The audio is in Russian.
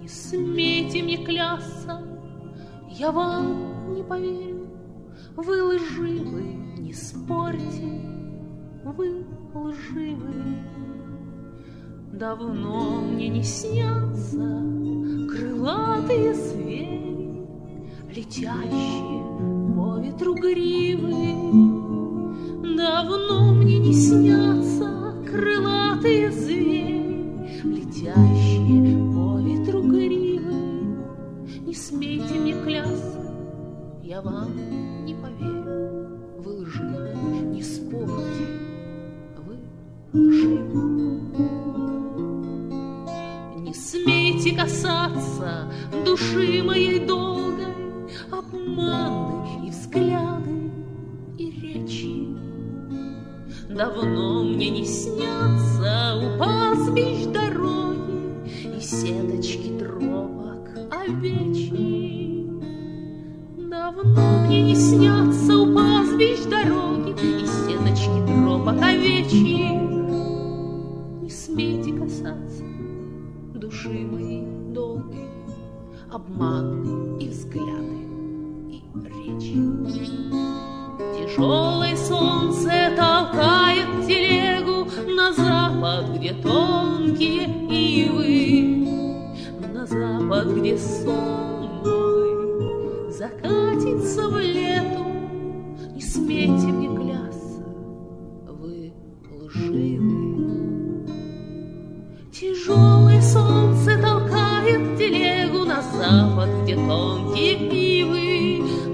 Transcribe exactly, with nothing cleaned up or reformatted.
смейте мне клясться, я вам не поверю. Вы лживы, не спорьте, вы лживы. Давно мне не снятся крылатые звери, летящие по ветру гривы. Давно мне не снятся крылатые звери, летящие по ветру гривы. Не смейте мне клясться, я вам не поверю. Вы лживы, не спорьте, вы лживы. Не смейте касаться души моей долгой, обманы и взгляды, и речи. Давно мне не снятся у пастбищ дороги и сеточки тропок овечьи. Давно мне не снятся у пастбищ дороги и сеточки тропок овечьи. Не смейте касаться души моей долгой, обманы и взгляды, и речи. Тяжелое солнце толкает телегу на запад, где тонкие ивы, на запад, где сон мой закатится в лету. Не смейте мне клясться, вы лживы. Тяжелое солнце толкает телегу на запад, где тонкие ивы,